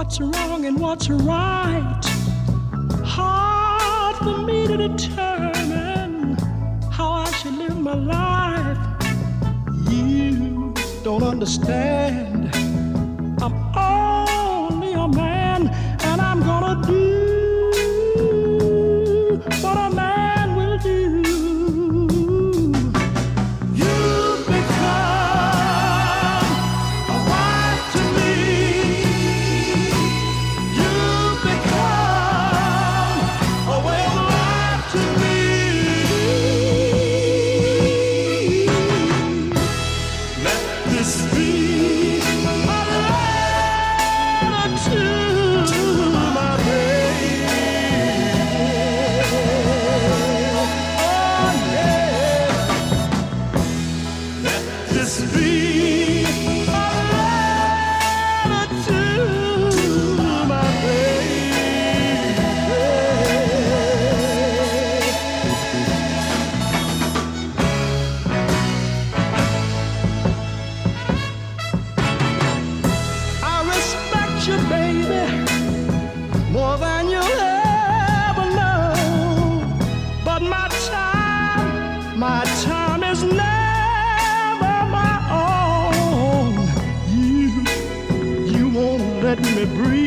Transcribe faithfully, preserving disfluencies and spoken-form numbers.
what's wrong and what's right. Hard for me to determine how I should live my life. You don't understand. I'm only a man, and I'm gonna do what a man will do. You've become a wife to me. You've become a way of life to me. Let this be a letter to my baby. Oh yeah. Let this be a letter to my baby. I respect you, baby, more than you'll ever know. But my time, my time is never my own. You, you won't let me breathe.